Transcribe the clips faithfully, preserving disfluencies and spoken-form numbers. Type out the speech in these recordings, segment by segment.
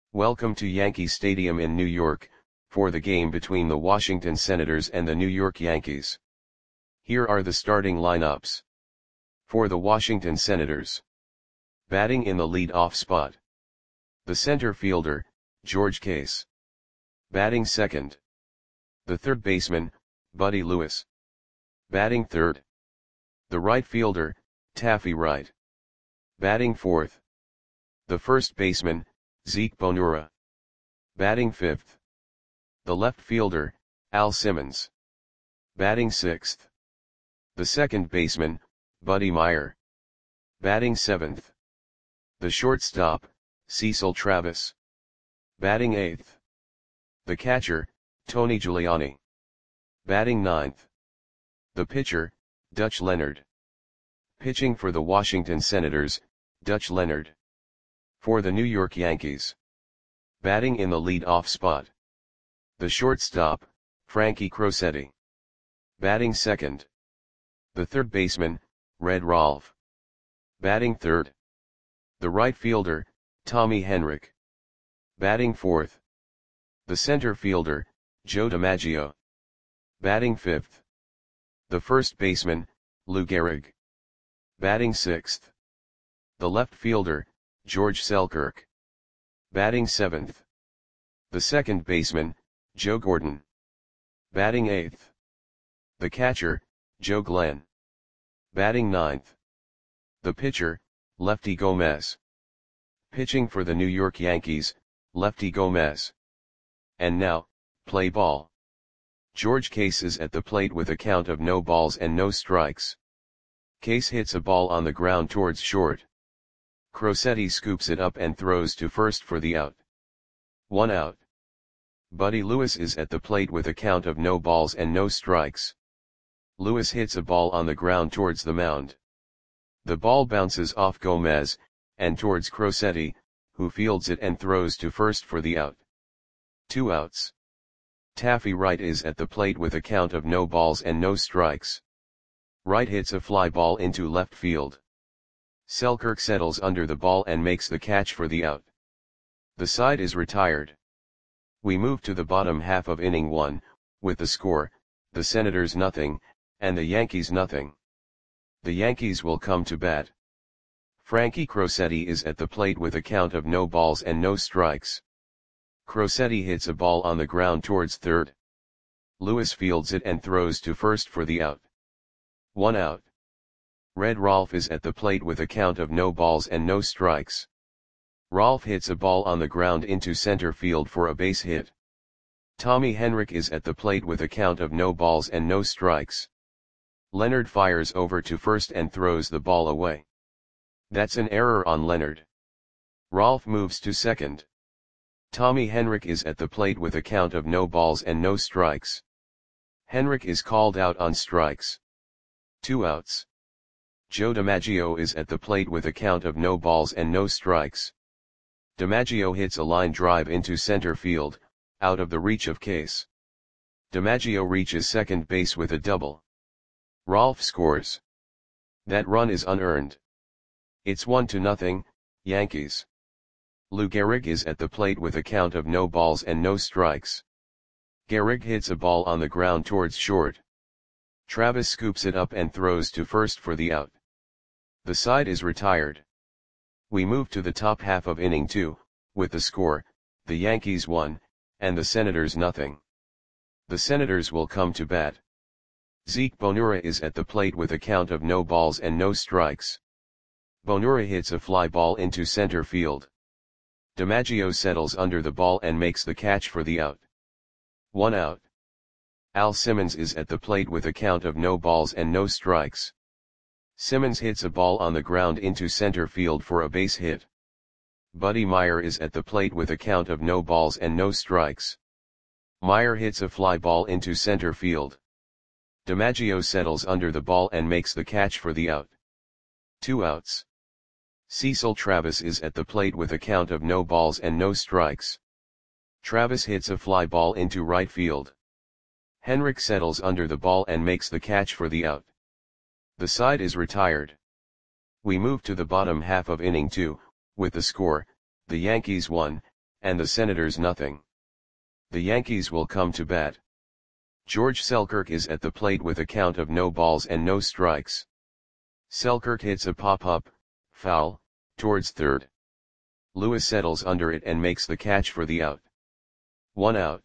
Welcome to Yankee Stadium in New York, for the game between the Washington Senators and the New York Yankees. Here are the starting lineups. For the Washington Senators. Batting in the lead-off spot. The center fielder, George Case. Batting second. The third baseman, Buddy Lewis. Batting third. The right fielder, Taffy Wright. Batting fourth. The first baseman, Zeke Bonura. Batting fifth. The left fielder, Al Simmons. Batting sixth. The second baseman, Buddy Meyer. Batting seventh. The shortstop, Cecil Travis. Batting eighth. The catcher, Tony Giuliani. Batting ninth. The pitcher, Dutch Leonard. Pitching for the Washington Senators, Dutch Leonard. For the New York Yankees. Batting in the lead-off spot. The shortstop, Frankie Crosetti. Batting second. The third baseman, Red Rolfe. Batting third. The right fielder, Tommy Henrich. Batting fourth. The center fielder, Joe DiMaggio. Batting fifth. The first baseman, Lou Gehrig. Batting sixth. The left fielder, George Selkirk. Batting seventh. The second baseman, Joe Gordon. Batting eighth. The catcher, Joe Glenn. Batting ninth. The pitcher, Lefty Gomez. Pitching for the New York Yankees, Lefty Gomez. And now, play ball. George Case is at the plate with a count of no balls and no strikes. Case hits a ball on the ground towards short. Crosetti scoops it up and throws to first for the out. One out. Buddy Lewis is at the plate with a count of no balls and no strikes. Lewis hits a ball on the ground towards the mound. The ball bounces off Gomez, and towards Crosetti, who fields it and throws to first for the out. Two outs. Taffy Wright is at the plate with a count of no balls and no strikes. Wright hits a fly ball into left field. Selkirk settles under the ball and makes the catch for the out. The side is retired. We move to the bottom half of inning one, with the score, the Senators nothing, and the Yankees nothing. The Yankees will come to bat. Frankie Crosetti is at the plate with a count of no balls and no strikes. Crosetti hits a ball on the ground towards third. Lewis fields it and throws to first for the out. One out. Red Rolfe is at the plate with a count of no balls and no strikes. Rolfe hits a ball on the ground into center field for a base hit. Tommy Henrich is at the plate with a count of no balls and no strikes. Leonard fires over to first and throws the ball away. That's an error on Leonard. Rolfe moves to second. Tommy Henrich is at the plate with a count of no balls and no strikes. Henrich is called out on strikes. Two outs. Joe DiMaggio is at the plate with a count of no balls and no strikes. DiMaggio hits a line drive into center field, out of the reach of Case. DiMaggio reaches second base with a double. Rolfe scores. That run is unearned. It's one to nothing, Yankees. Lou Gehrig is at the plate with a count of no balls and no strikes. Gehrig hits a ball on the ground towards short. Travis scoops it up and throws to first for the out. The side is retired. We move to the top half of inning two, with the score, the Yankees one, and the Senators nothing. The Senators will come to bat. Zeke Bonura is at the plate with a count of no balls and no strikes. Bonura hits a fly ball into center field. DiMaggio settles under the ball and makes the catch for the out. One out. Al Simmons is at the plate with a count of no balls and no strikes. Simmons hits a ball on the ground into center field for a base hit. Buddy Meyer is at the plate with a count of no balls and no strikes. Meyer hits a fly ball into center field. DiMaggio settles under the ball and makes the catch for the out. Two outs. Cecil Travis is at the plate with a count of no balls and no strikes. Travis hits a fly ball into right field. Henrich settles under the ball and makes the catch for the out. The side is retired. We move to the bottom half of inning two, with the score, the Yankees one, and the Senators nothing. The Yankees will come to bat. George Selkirk is at the plate with a count of no balls and no strikes. Selkirk hits a pop-up, foul, towards third. Lewis settles under it and makes the catch for the out. One out.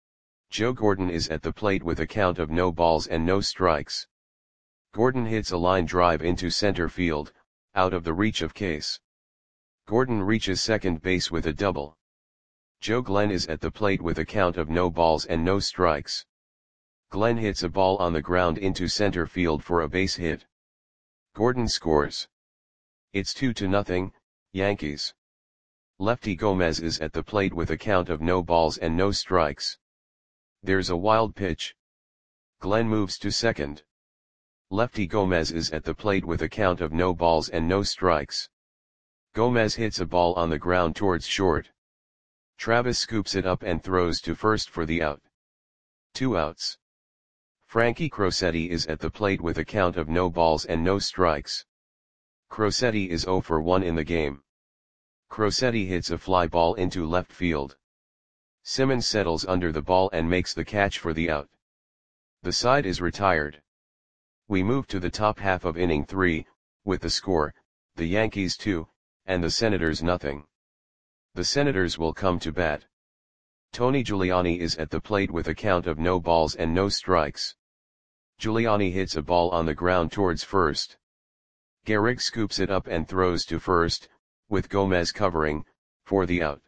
Joe Gordon is at the plate with a count of no balls and no strikes. Gordon hits a line drive into center field, out of the reach of Case. Gordon reaches second base with a double. Joe Glenn is at the plate with a count of no balls and no strikes. Glenn hits a ball on the ground into center field for a base hit. Gordon scores. It's two to nothing, Yankees. Lefty Gomez is at the plate with a count of no balls and no strikes. There's a wild pitch. Glenn moves to second. Lefty Gomez is at the plate with a count of no balls and no strikes. Gomez hits a ball on the ground towards short. Travis scoops it up and throws to first for the out. Two outs. Frankie Crosetti is at the plate with a count of no balls and no strikes. Crosetti is zero for one in the game. Crosetti hits a fly ball into left field. Simmons settles under the ball and makes the catch for the out. The side is retired. We move to the top half of inning three, with the score, the Yankees two, and the Senators nothing. The Senators will come to bat. Tony Giuliani is at the plate with a count of no balls and no strikes. Giuliani hits a ball on the ground towards first. Gehrig scoops it up and throws to first, with Gomez covering, for the out.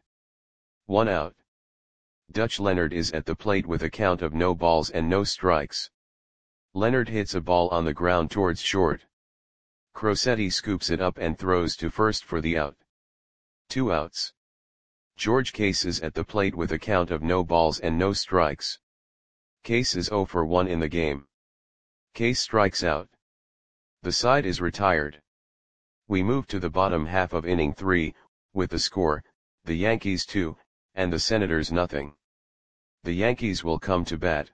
One out. Dutch Leonard is at the plate with a count of no balls and no strikes. Leonard hits a ball on the ground towards short. Crosetti scoops it up and throws to first for the out. Two outs. George Case is at the plate with a count of no balls and no strikes. Case is zero for one in the game. Case strikes out. The side is retired. We move to the bottom half of inning three, with the score, the Yankees two, and the Senators nothing. The Yankees will come to bat.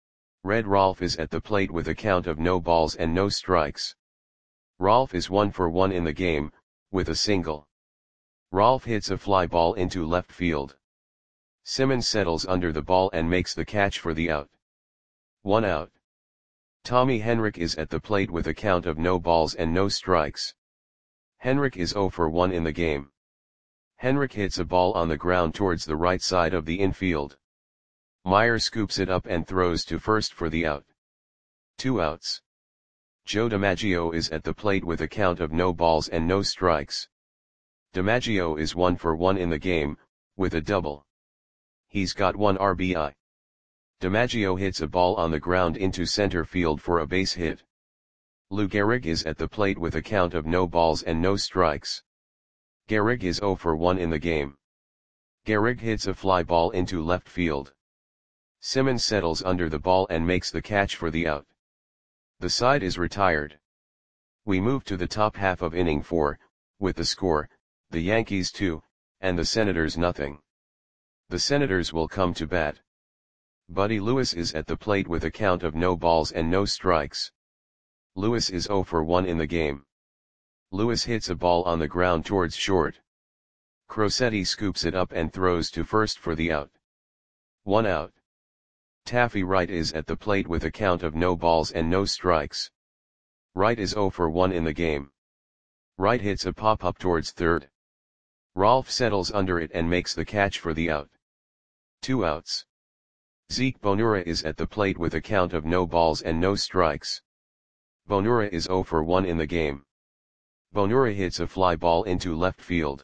Red Rolfe is at the plate with a count of no balls and no strikes. Rolfe is one for one in the game, with a single. Rolfe hits a fly ball into left field. Simmons settles under the ball and makes the catch for the out. One out. Tommy Henrich is at the plate with a count of no balls and no strikes. Henrich is zero for one in the game. Henrich hits a ball on the ground towards the right side of the infield. Meyer scoops it up and throws to first for the out. Two outs. Joe DiMaggio is at the plate with a count of no balls and no strikes. DiMaggio is one for one in the game, with a double. He's got one R B I. DiMaggio hits a ball on the ground into center field for a base hit. Lou Gehrig is at the plate with a count of no balls and no strikes. Gehrig is zero for one in the game. Gehrig hits a fly ball into left field. Simmons settles under the ball and makes the catch for the out. The side is retired. We move to the top half of inning four, with the score, the Yankees two, and the Senators nothing. The Senators will come to bat. Buddy Lewis is at the plate with a count of no balls and no strikes. Lewis is zero for one in the game. Lewis hits a ball on the ground towards short. Crosetti scoops it up and throws to first for the out. One out. Taffy Wright is at the plate with a count of no balls and no strikes. Wright is zero for one in the game. Wright hits a pop-up towards third. Rolfe settles under it and makes the catch for the out. Two outs. Zeke Bonura is at the plate with a count of no balls and no strikes. Bonura is zero for one in the game. Bonura hits a fly ball into left field.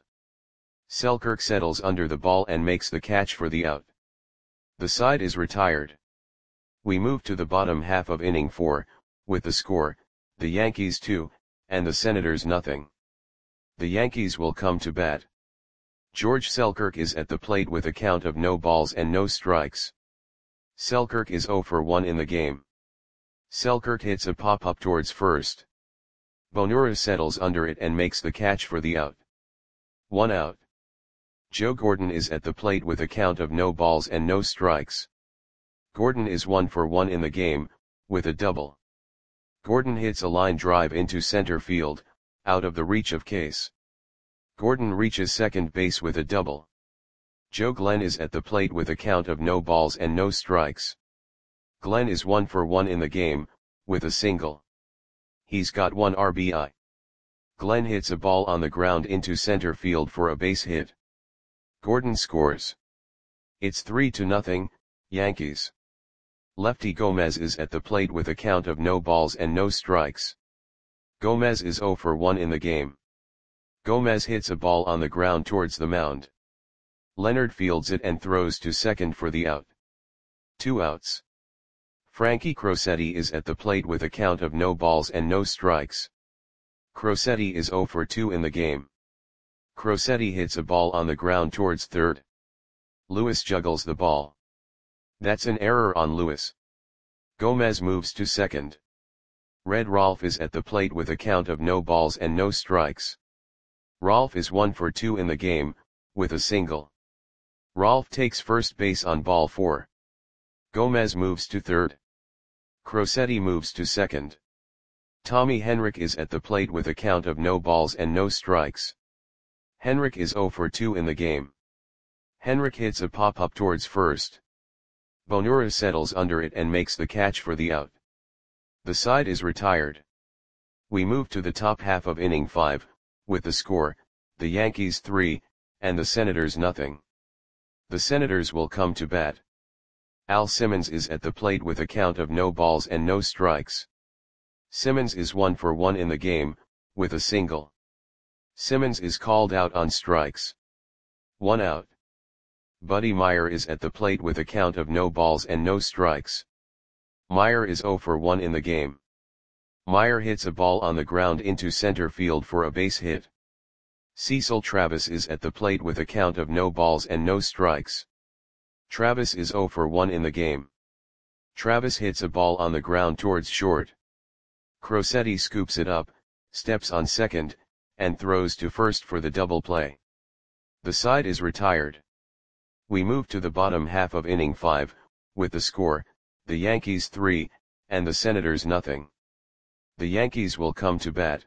Selkirk settles under the ball and makes the catch for the out. The side is retired. We move to the bottom half of inning four, with the score, the Yankees two, and the Senators nothing. The Yankees will come to bat. George Selkirk is at the plate with a count of no balls and no strikes. Selkirk is zero for one in the game. Selkirk hits a pop-up towards first. Bonura settles under it and makes the catch for the out. One out. Joe Gordon is at the plate with a count of no balls and no strikes. Gordon is one for one in the game, with a double. Gordon hits a line drive into center field, out of the reach of Case. Gordon reaches second base with a double. Joe Glenn is at the plate with a count of no balls and no strikes. Glenn is one for one in the game, with a single. He's got one R B I. Glenn hits a ball on the ground into center field for a base hit. Gordon scores. It's three to nothing, Yankees. Lefty Gomez is at the plate with a count of no balls and no strikes. Gomez is zero for one in the game. Gomez hits a ball on the ground towards the mound. Leonard fields it and throws to second for the out. Two outs. Frankie Crosetti is at the plate with a count of no balls and no strikes. Crosetti is zero for two in the game. Crosetti hits a ball on the ground towards third. Lewis juggles the ball. That's an error on Lewis. Gomez moves to second. Red Rolf is at the plate with a count of no balls and no strikes. Rolf is one for two in the game, with a single. Rolf takes first base on ball four. Gomez moves to third. Crosetti moves to second. Tommy Henrich is at the plate with a count of no balls and no strikes. Henrich is zero for two in the game. Henrich hits a pop-up towards first. Bonura settles under it and makes the catch for the out. The side is retired. We move to the top half of inning five, with the score, the Yankees three, and the Senators nothing. The Senators will come to bat. Al Simmons is at the plate with a count of no balls and no strikes. Simmons is one for one in the game, with a single. Simmons is called out on strikes. One out. Buddy Meyer is at the plate with a count of no balls and no strikes. Meyer is zero for one in the game. Meyer hits a ball on the ground into center field for a base hit. Cecil Travis is at the plate with a count of no balls and no strikes. Travis is zero for one in the game. Travis hits a ball on the ground towards short. Crosetti scoops it up, steps on second, and throws to first for the double play. The side is retired. We move to the bottom half of inning five, with the score, the Yankees three, and the Senators nothing. The Yankees will come to bat.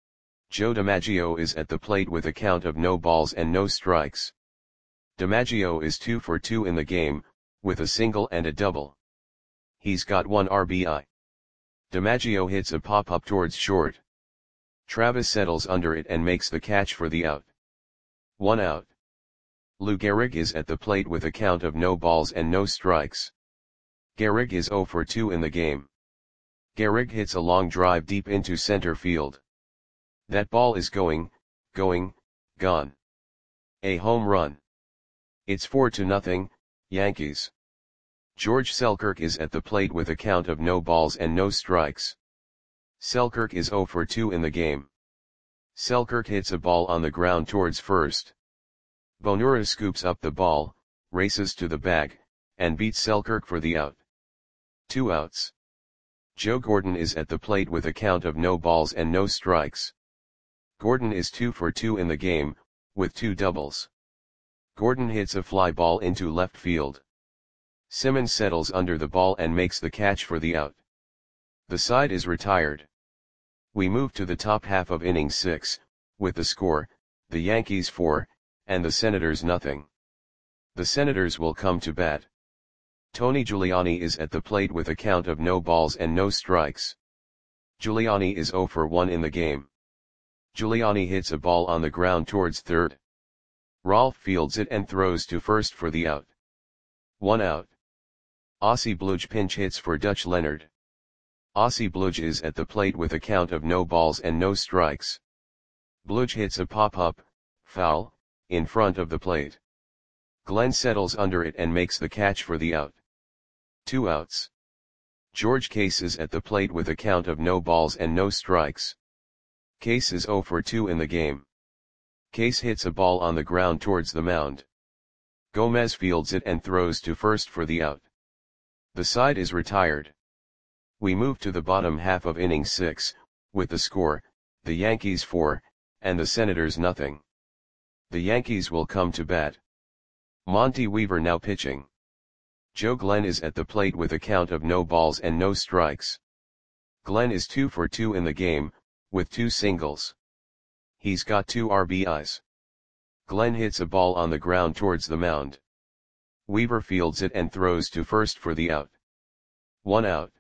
Joe DiMaggio is at the plate with a count of no balls and no strikes. DiMaggio is two for two in the game, with a single and a double. He's got one R B I. DiMaggio hits a pop-up towards short. Travis settles under it and makes the catch for the out. One out. Lou Gehrig is at the plate with a count of no balls and no strikes. Gehrig is zero for two in the game. Gehrig hits a long drive deep into center field. That ball is going, going, gone. A home run. It's four to nothing, Yankees. George Selkirk is at the plate with a count of no balls and no strikes. Selkirk is zero for two in the game. Selkirk hits a ball on the ground towards first. Bonura scoops up the ball, races to the bag, and beats Selkirk for the out. Two outs. Joe Gordon is at the plate with a count of no balls and no strikes. Gordon is two for two in the game, with two doubles. Gordon hits a fly ball into left field. Simmons settles under the ball and makes the catch for the out. The side is retired. We move to the top half of inning six, with the score, the Yankees four, and the Senators nothing. The Senators will come to bat. Tony Giuliani is at the plate with a count of no balls and no strikes. Giuliani is zero for one in the game. Giuliani hits a ball on the ground towards third. Rolf fields it and throws to first for the out. One out. Ossie Bluge pinch hits for Dutch Leonard. Ossie Bluge is at the plate with a count of no balls and no strikes. Bluge hits a pop-up, foul, in front of the plate. Glenn settles under it and makes the catch for the out. Two outs. George Case is at the plate with a count of no balls and no strikes. Case is zero for two in the game. Case hits a ball on the ground towards the mound. Gomez fields it and throws to first for the out. The side is retired. We move to the bottom half of inning six, with the score, the Yankees four, and the Senators nothing. The Yankees will come to bat. Monty Weaver now pitching. Joe Glenn is at the plate with a count of no balls and no strikes. Glenn is two for two in the game, with two singles. He's got two R B Is. Glenn hits a ball on the ground towards the mound. Weaver fields it and throws to first for the out. One out.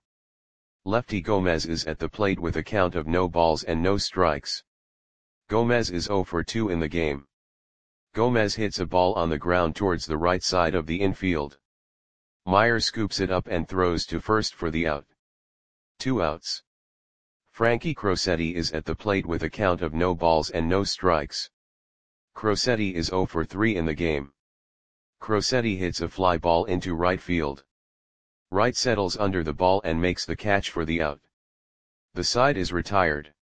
Lefty Gomez is at the plate with a count of no balls and no strikes. Gomez is oh for two in the game. Gomez hits a ball on the ground towards the right side of the infield. Meyer scoops it up and throws to first for the out. Two outs. Frankie Crosetti is at the plate with a count of no balls and no strikes. Crosetti is oh for three in the game. Crosetti hits a fly ball into right field. Wright settles under the ball and makes the catch for the out. The side is retired.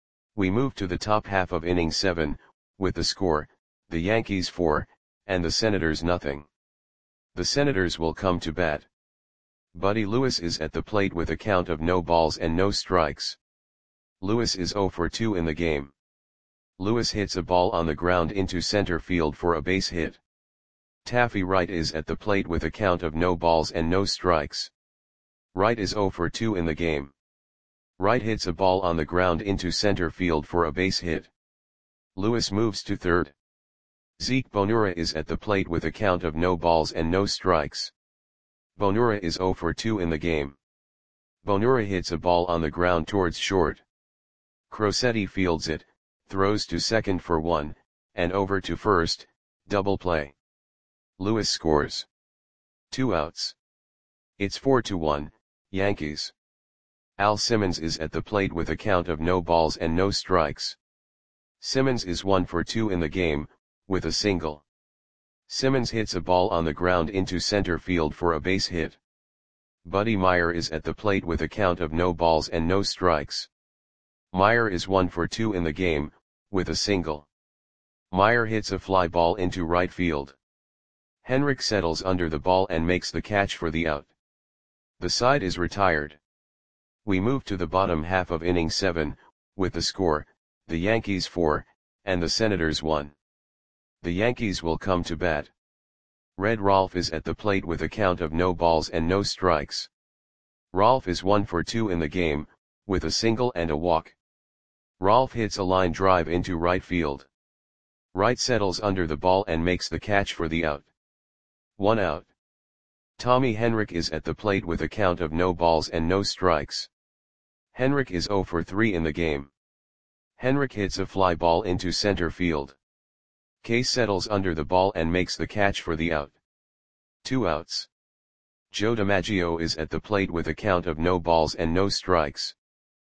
We move to the top half of inning seven, with the score, the Yankees four, and the Senators nothing. The Senators will come to bat. Buddy Lewis is at the plate with a count of no balls and no strikes. Lewis is oh for two in the game. Lewis hits a ball on the ground into center field for a base hit. Taffy Wright is at the plate with a count of no balls and no strikes. Wright is oh for two in the game. Wright hits a ball on the ground into center field for a base hit. Lewis moves to third. Zeke Bonura is at the plate with a count of no balls and no strikes. Bonura is oh for two in the game. Bonura hits a ball on the ground towards short. Crosetti fields it, throws to second for one, and over to first, double play. Lewis scores. Two outs. It's four to one, Yankees. Al Simmons is at the plate with a count of no balls and no strikes. Simmons is one for two in the game, with a single. Simmons hits a ball on the ground into center field for a base hit. Buddy Meyer is at the plate with a count of no balls and no strikes. Meyer is one for two in the game, with a single. Meyer hits a fly ball into right field. Henrik settles under the ball and makes the catch for the out. The side is retired. We move to the bottom half of inning seven, with the score, the Yankees four, and the Senators one. The Yankees will come to bat. Red Rolf is at the plate with a count of no balls and no strikes. Rolf is one for two in the game, with a single and a walk. Rolf hits a line drive into right field. Wright settles under the ball and makes the catch for the out. One out. Tommy Henrik is at the plate with a count of no balls and no strikes. Henrik is oh for three in the game. Henrik hits a fly ball into center field. Case settles under the ball and makes the catch for the out. Two outs. Joe DiMaggio is at the plate with a count of no balls and no strikes.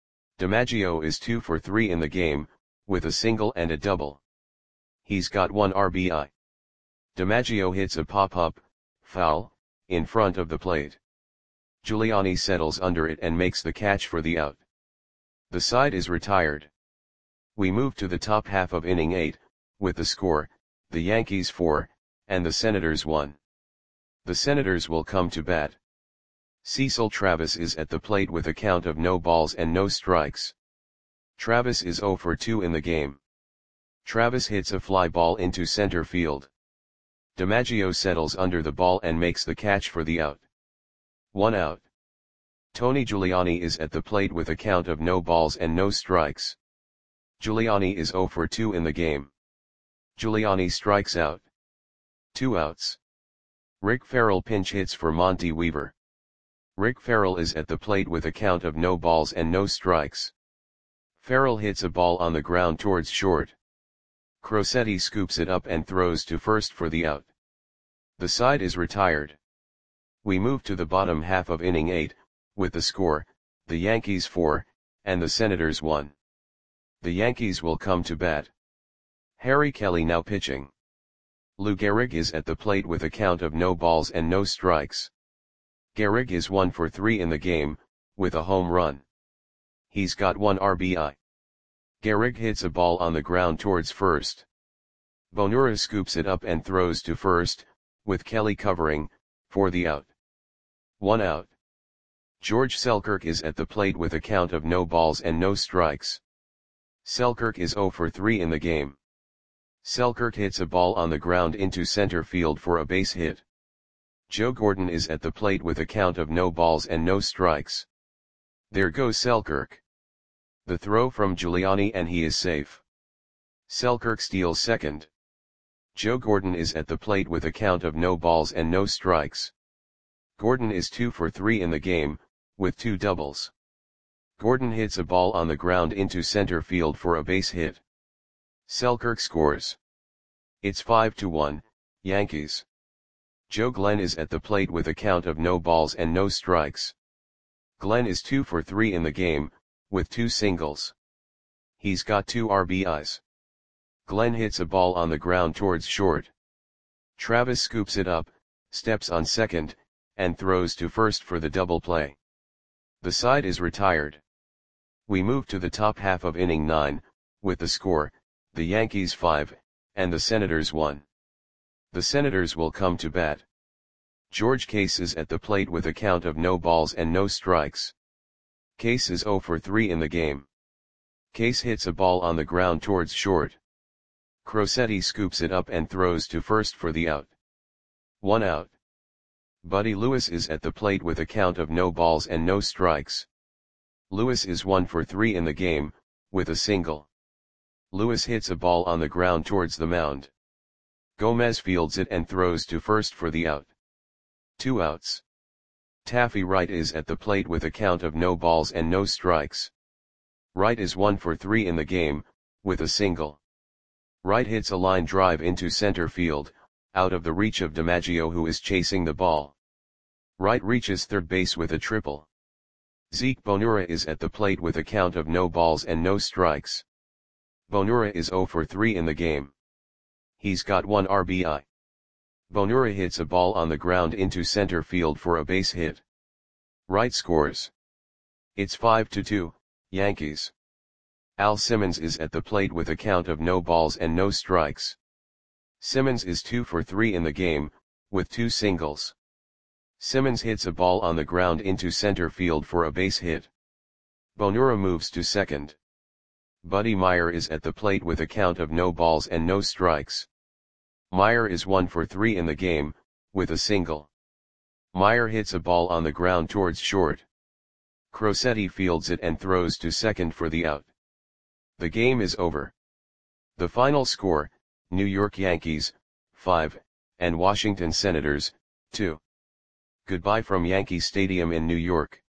DiMaggio is two for three in the game, with a single and a double. He's got one R B I. DiMaggio hits a pop-up, foul, in front of the plate. Giuliani settles under it and makes the catch for the out. The side is retired. We move to the top half of inning eight, with the score, the Yankees four, and the Senators one. The Senators will come to bat. Cecil Travis is at the plate with a count of no balls and no strikes. Travis is oh for two in the game. Travis hits a fly ball into center field. DiMaggio settles under the ball and makes the catch for the out. One out. Tony Giuliani is at the plate with a count of no balls and no strikes. Giuliani is oh for two in the game. Giuliani strikes out. Two outs. Rick Farrell pinch hits for Monty Weaver. Rick Farrell is at the plate with a count of no balls and no strikes. Farrell hits a ball on the ground towards short. Crosetti scoops it up and throws to first for the out. The side is retired. We move to the bottom half of inning eight, with the score, the Yankees four, and the Senators one. The Yankees will come to bat. Harry Kelly now pitching. Lou Gehrig is at the plate with a count of no balls and no strikes. Gehrig is one for three in the game, with a home run. He's got one R B I. Gehrig hits a ball on the ground towards first. Bonura scoops it up and throws to first, with Kelly covering, for the out. One out. George Selkirk is at the plate with a count of no balls and no strikes. Selkirk is oh for three in the game. Selkirk hits a ball on the ground into center field for a base hit. Joe Gordon is at the plate with a count of no balls and no strikes. There goes Selkirk. The throw from Giuliani and he is safe. Selkirk steals second. Joe Gordon is at the plate with a count of no balls and no strikes. Gordon is two for three in the game, with two doubles. Gordon hits a ball on the ground into center field for a base hit. Selkirk scores. It's five to one, Yankees. Joe Glenn is at the plate with a count of no balls and no strikes. Glenn is two for three in the game, with two singles. He's got two R B Is. Glenn hits a ball on the ground towards short. Travis scoops it up, steps on second, and throws to first for the double play. The side is retired. We move to the top half of inning nine, with the score, the Yankees five, and the Senators one. The Senators will come to bat. George Case is at the plate with a count of no balls and no strikes. Case is zero for three in the game. Case hits a ball on the ground towards short. Crosetti scoops it up and throws to first for the out. One out. Buddy Lewis is at the plate with a count of no balls and no strikes. Lewis is one for three in the game, with a single. Lewis hits a ball on the ground towards the mound. Gomez fields it and throws to first for the out. Two outs. Taffy Wright is at the plate with a count of no balls and no strikes. Wright is one for three in the game, with a single. Wright hits a line drive into center field, out of the reach of DiMaggio, who is chasing the ball. Wright reaches third base with a triple. Zeke Bonura is at the plate with a count of no balls and no strikes. Bonura is zero for three in the game. He's got one R B I. Bonura hits a ball on the ground into center field for a base hit. Wright scores. It's five to two, Yankees. Al Simmons is at the plate with a count of no balls and no strikes. Simmons is two for three in the game, with two singles. Simmons hits a ball on the ground into center field for a base hit. Bonura moves to second. Buddy Meyer is at the plate with a count of no balls and no strikes. Meyer is one for three in the game, with a single. Meyer hits a ball on the ground towards short. Crosetti fields it and throws to second for the out. The game is over. The final score, New York Yankees, five, and Washington Senators, two. Goodbye from Yankee Stadium in New York.